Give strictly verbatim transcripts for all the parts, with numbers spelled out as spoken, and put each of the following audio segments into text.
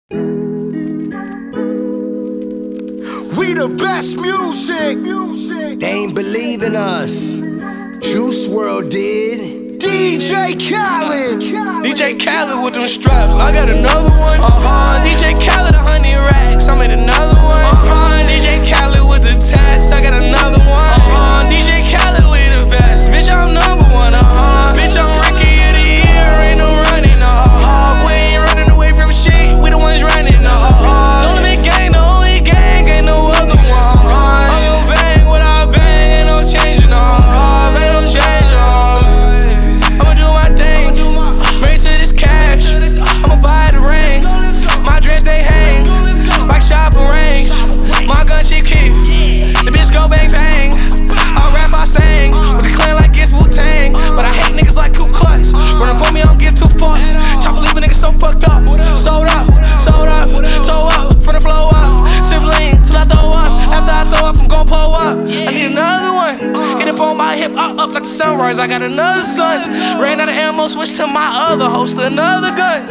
We the best music. They ain't believe in us. Juice world did. D J Khaled. D J Khaled with them straps. I got another one. Uh-huh. D J Khaled, a hundred racks. I made another one. Uh-huh. D J Khaled with the tats. I got another one. Uh-huh. D J Khaled, we the best. Bitch, I'm number one. Uh-huh. Bitch, I'm rookie of the year. Ain't no running. Uh-huh. We ain't running away from shit. We the ones running. Uh-huh. No limit gang, the only gang. Ain't no other one. Uh-huh. I'm gon' bang what I bang. Ain't no changing. Uh-huh. Ain't no changing. Uh-huh. I'ma do my thing. Married to this cash. I'ma buy the ring. My dress they hang like shopping rings. My gun cheap keep. The bitch go bang bang. I rap, I sing with the clan like it's Wu-Tang. But I hate niggas like Ku Klux. Run up on me, I don't give two fucks. Chopper leave a nigga so fucked up. Sold up, sold up, toe up, from the flow up. Sibling till I throw up. After I throw up, I'm gon' pull up. I need another one. Get up on my hip, up, up like the sunrise. I got another son. Ran out of ammo, switched to my other host, another gun.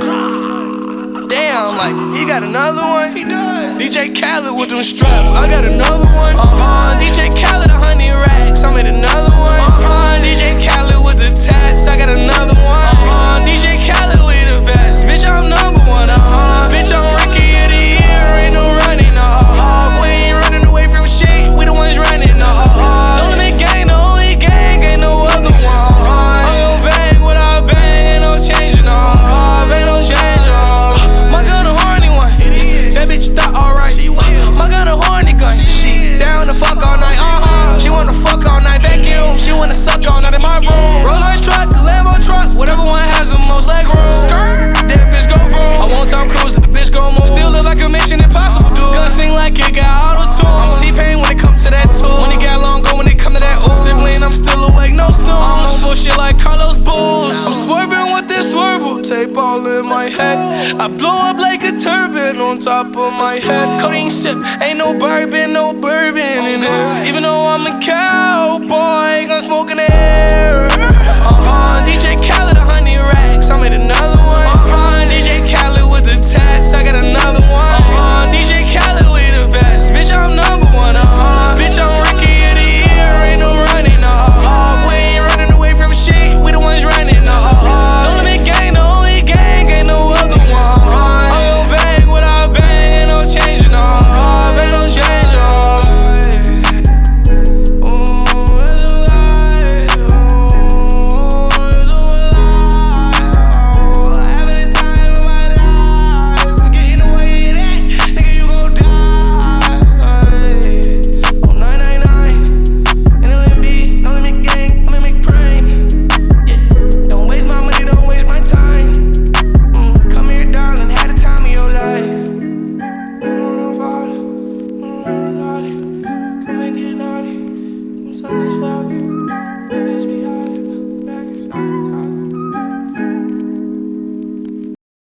Damn, like, he got another one. He does. D J Khaled with them straps. I got another one. Uh-huh. D J Khaled, a hundred racks. I made another one. Uh-huh. D J Khaled with the tats. I got another one. Uh-huh. D J Khaled, we the best. Bitch, I'm number one. Uh-huh. Bitch, I'm rookie of the year. Ain't no running. Uh-huh. We ain't running away from shit. We the ones running. Uh-huh. No limit gang, the only gang. Ain't no other one. Uh-huh. I'm gon' bang what I bang. Ain't no changing. Uh-huh. Ain't no changing. Uh-huh. My gun a horny one. That bitch thought alright. My gun a horny gun. She down to fuck all night. Uh-huh. She wanna fuck all night. Vacuum. She wanna suck all night in my room. Rolls Royce truck, Lambo truck. Whatever one has the most leg room. That bitch go vroom. I want Tom Cruise. The bitch gon' move. Still look like a Mission Impossible dude. Gun sing like it got auto-tune. I'm T-Pain when it come to that tool. When it got long go when it come to that ooh. Sibling, I'm still awake, no snooze. I'm on bullshit like Carlos Bulls. I'm swerving with this swervel tape all in my head. I blow up like a turban on top of my head. Codeine sip, ain't no bourbon, no bourbon in there. Even though I'm a cowboy, gun smoke in the air. Uh-huh. D J Khaled, a hundred racks. I made another one. Uh-huh. D J Khaled with the tats. I got another one. Uh-huh. D J Khaled, we the best. Bitch, I'm number one. Uh-huh. Bitch, I'm rookie of the year. Ain't no running. Uh-huh. We ain't running away from shit. We the ones running. Uh-huh. No limit gang, the only gang. Ain't no other one. Uh-huh. I'm gon' bang what I bang. Ain't no changing. Uh-huh. Ain't no changing. Uh-huh. Come and get naughty. Come